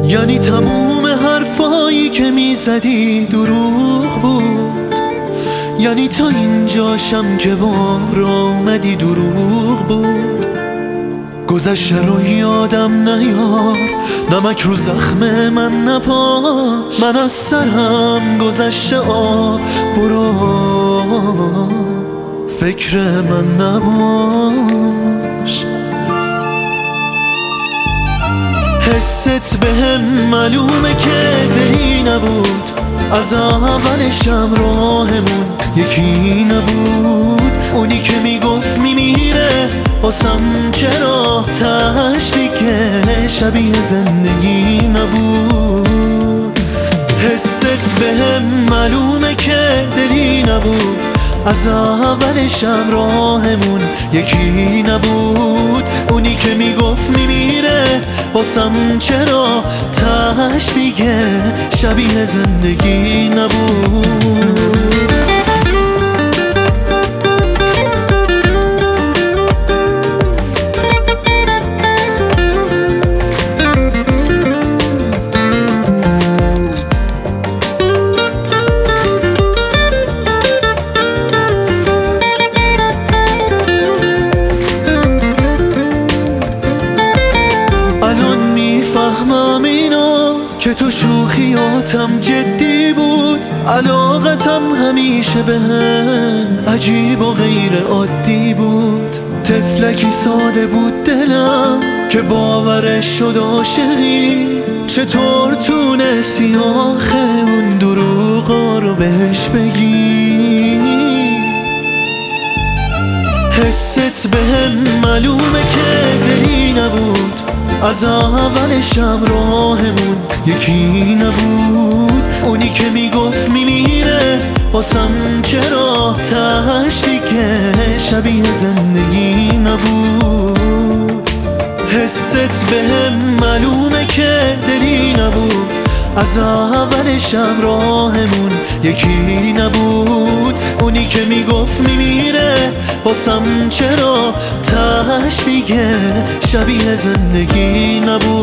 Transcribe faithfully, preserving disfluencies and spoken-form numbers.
یعنی تموم حرفایی که میزدی دروغ بود، یعنی تا اینجاشم که بام را اومدی دروغ بود. گذشته رو یادم نیار، نمک رو زخم من نپا، من از سرم گذشته آ برو، فکر من نباش. حست بهم معلومه که دلی نبود، از اولشم راهمون یکی نبود. اونی که میگفت میمیره واسم چرا تاش دیگه شبیه زندگی نبود. حست بهم معلومه که دلی نبود، از اولشم راهمون یکی نبود. اونی که میگفت میمیره واسم چرا تاش دیگه شبیه زندگی نبود. میفهمم اینو که تو شوخیاتم جدی بود، علاقتم همیشه بهم عجیب و غیر عادی بود. طفلکی ساده بود دلم که باورش شد عاشقی، چطور تونستی آخه اون دروغا رو بهش بگی؟ حست بهم معلومه که دلی نبود، از اولشم راهمون یکی نبود. اونی که میگفت میمیره واسم چرا تاش دیگه شبیه زندگی نبود. حست بهم معلومه که دلی نبود، از اولشم راهمون یکی نبود. اونی که میگفت میمیره واسم چرا تاش دیگه شبیه زندگی نبود.